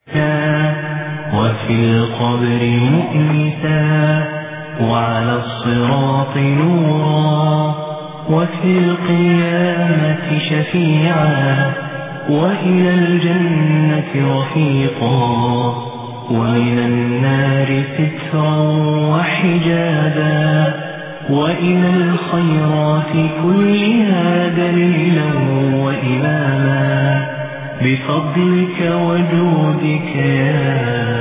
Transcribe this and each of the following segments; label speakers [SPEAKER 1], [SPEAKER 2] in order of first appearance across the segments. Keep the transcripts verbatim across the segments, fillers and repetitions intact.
[SPEAKER 1] وفي القبر مؤنسا وعلى الصراط نورا وفي القيامة شفيعا وإلى الجنة رفيقا ومن النار سترا وحجابا وإلى الخيرات كلها دليلا وإماما بفضلك وجودك يا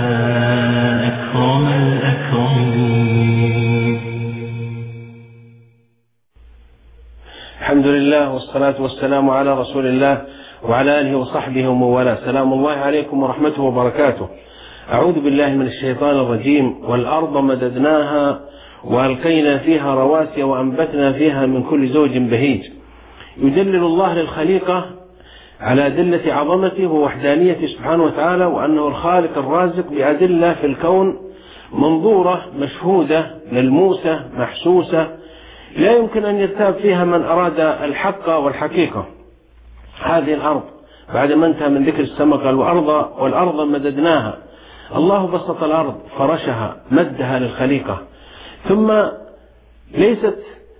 [SPEAKER 1] أكرم الأكرمين.
[SPEAKER 2] الحمد لله والصلاة والسلام على رسول الله وعلى آله وصحبه ومن والاه. سلام الله عليكم ورحمته وبركاته. أعوذ بالله من الشيطان الرجيم. والأرض مددناها وألقينا فيها رواسي وأنبتنا فيها من كل زوج بهيج. يدلل الله للخليقة على أدلة عظمته ووحدانيته سبحانه وتعالى، وأنه الخالق الرازق بأدلة في الكون منظورة مشهودة ملموسة محسوسة لا يمكن أن يرتاب فيها من أراد الحق والحقيقة. هذه الأرض بعد ما انتهى من ذكر السماء قال والأرض والأرض مددناها. الله بسط الأرض فرشها مدها للخليقة، ثم ليست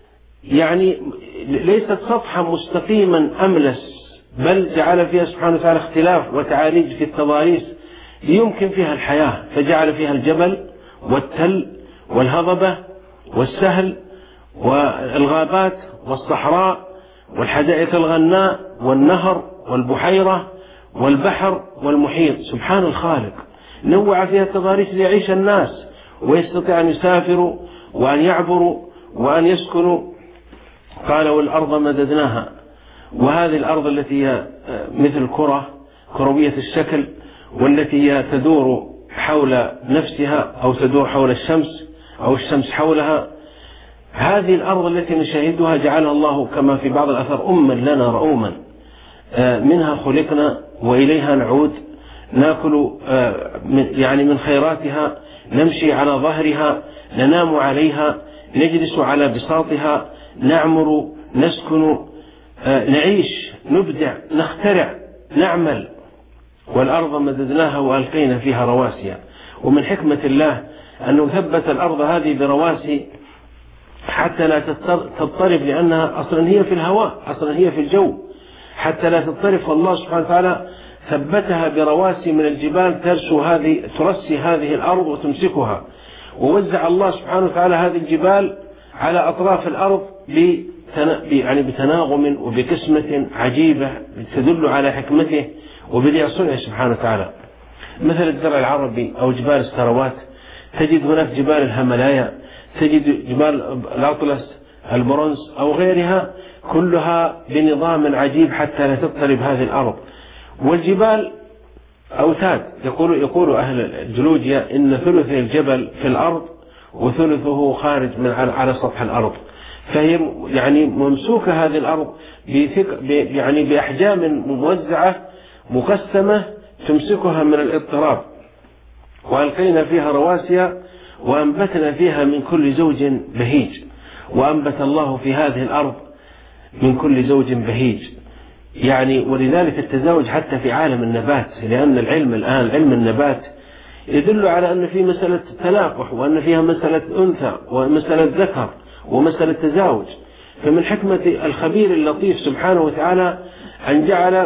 [SPEAKER 2] يعني ليست سطحا مستقيما أملس، بل جعل فيها سبحانه وتعالى اختلاف وتعاريج في التضاريس ليمكن فيها الحياة، فجعل فيها الجبل والتل والهضبة والسهل والغابات والصحراء والحدائق الغناء والنهر والبحيرة والبحر والمحيط. سبحان الخالق نوع فيها التضاريس ليعيش الناس ويستطيع أن يسافروا وأن يعبروا وأن يسكنوا. قال والأرض مددناها. وهذه الأرض التي هي مثل كرة كروية الشكل، والتي هي تدور حول نفسها أو تدور حول الشمس أو الشمس حولها، هذه الأرض التي نشاهدها جعلها الله كما في بعض الأثر أما لنا رؤوما، منها خلقنا وإليها نعود، نأكل يعني من خيراتها، نمشي على ظهرها، ننام عليها، نجلس على بساطها، نعمر، نسكن، نعيش، نبدع، نخترع، نعمل. والأرض مددناها وألقينا فيها رواسي. ومن حكمة الله أنه ثبت الأرض هذه برواسي حتى لا تضطرب، لأنها أصلا هي في الهواء، أصلا هي في الجو، حتى لا تضطرب. فالله سبحانه وتعالى ثبتها برواسي من الجبال ترسو هذه ترسي هذه الأرض وتمسكها. ووزع الله سبحانه وتعالى هذه الجبال على أطراف الأرض يعني بتناغم وبقسمة عجيبة تدل على حكمته وبديع صنعه سبحانه وتعالى. مثل الدرع العربي أو جبال السروات، تجد هناك جبال الهملايا، تجد جبال الأطلس، البرونز أو غيرها، كلها بنظام عجيب حتى لا تضطرب هذه الأرض. والجبال أوتاد، يقول يقول أهل الجيولوجيا إن ثلث الجبل في الأرض وثلثه خارج من على سطح الأرض، فهي يعني ممسوكة هذه الأرض يعني بأحجام موزعة مقسمة تمسكها من الاضطراب. وألقينا فيها رواسي وأنبتنا فيها من كل زوج بهيج. وأنبت الله في هذه الأرض من كل زوج بهيج، يعني ولذلك التزاوج حتى في عالم النبات، لأن العلم الآن علم النبات يدل على أن في مسألة تلاقح، وأن فيها مسألة أنثى ومسألة ذكر ومسألة تزاوج. فمن حكمة الخبير اللطيف سبحانه وتعالى أن جعل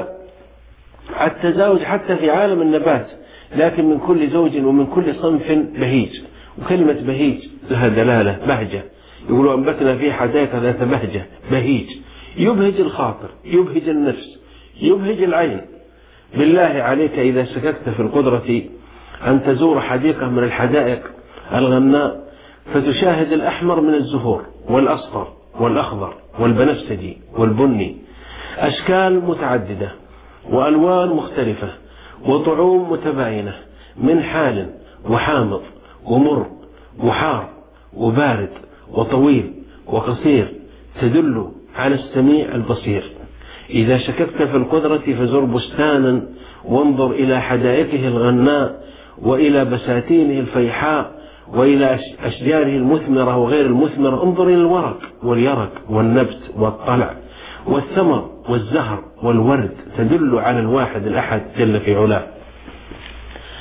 [SPEAKER 2] التزاوج حتى في عالم النبات، لكن من كل زوج ومن كل صنف بهيج. وكلمة بهيج لها دلالة بهجة، يقولوا أنبتنا في حدائق ذات بهجة، بهيج يبهج الخاطر، يبهج النفس، يبهج العين. بالله عليك إذا شككت في القدرة أن تزور حديقة من الحدائق الغناء فتشاهد الأحمر من الزهور والأصفر والأخضر والبنفسجي والبني، أشكال متعددة وألوان مختلفة وطعوم متباينة، من حال وحامض ومر وحار وبارد وطويل وقصير، تدل على السميع البصير. إذا شككت في القدرة فزر بستانا وانظر إلى حدائقه الغناء وإلى بساتينه الفيحاء وإلى أشجاره المثمرة وغير المثمرة، انظر إلى الورق واليرق والنبت والطلع والثمر والزهر والورد، تدل على الواحد الأحد جل في علاه.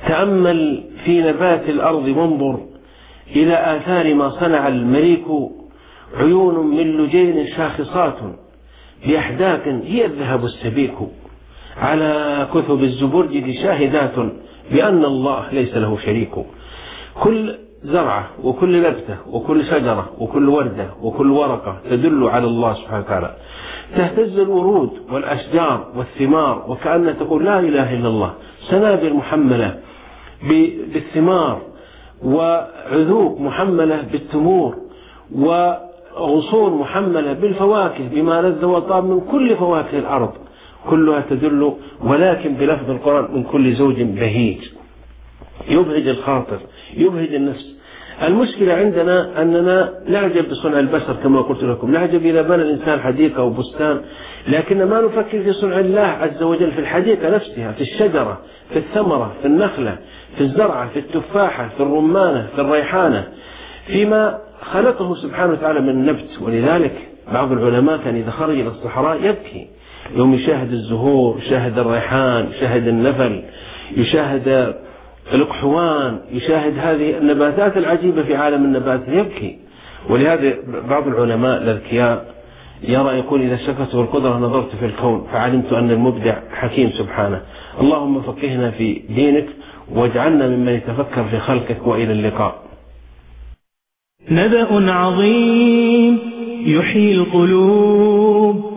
[SPEAKER 2] تأمل في نبات الأرض وانظر إلى آثار ما صنع المليك، عيون من لجين شاخصات بأحداث هي الذهب السبيك، على كثب الزبرجد شاهدات بأن الله ليس له شريك. كل زرعة وكل نبتة وكل شجرة وكل وردة وكل ورقة تدل على الله سبحانه وتعالى. تهتز الورود والأشجار والثمار وكأن تقول لا إله إلا الله. سنابل محملة بالثمار وعذوق محملة بالتمور وغصون محملة بالفواكه بما لذ وطاب من كل فواكه الأرض، كلها تدل ولكن بلفظ القرآن من كل زوج بهيج يبهج الخاطر يبهج النفس. المشكلة عندنا أننا نعجب بصنع البشر كما قلت لكم، نعجب إذا بنى الإنسان حديقة أو بستان، لكن ما نفكر في صنع الله عز وجل في الحديقة نفسها، في الشجرة، في الثمرة، في النخلة، في الزرعة، في التفاحة، في الرمانة، في الريحانة، فيما خلقه سبحانه وتعالى من النبت. ولذلك بعض العلماء كان إذا خرج إلى الصحراء يبكي يوم يشاهد الزهور، يشاهد الريحان، يشاهد النفل، يشاهد الأقحوان، يشاهد هذه النباتات العجيبة في عالم النبات يبكي. ولهذا بعض العلماء الأذكياء يرى يقول إذا شكرت بالقدرة نظرت في الكون فعلمت أن المبدع حكيم سبحانه. اللهم فقهنا في دينك واجعلنا ممن يتفكر في خلقك، وإلى اللقاء.
[SPEAKER 1] نبأ عظيم يحيي القلوب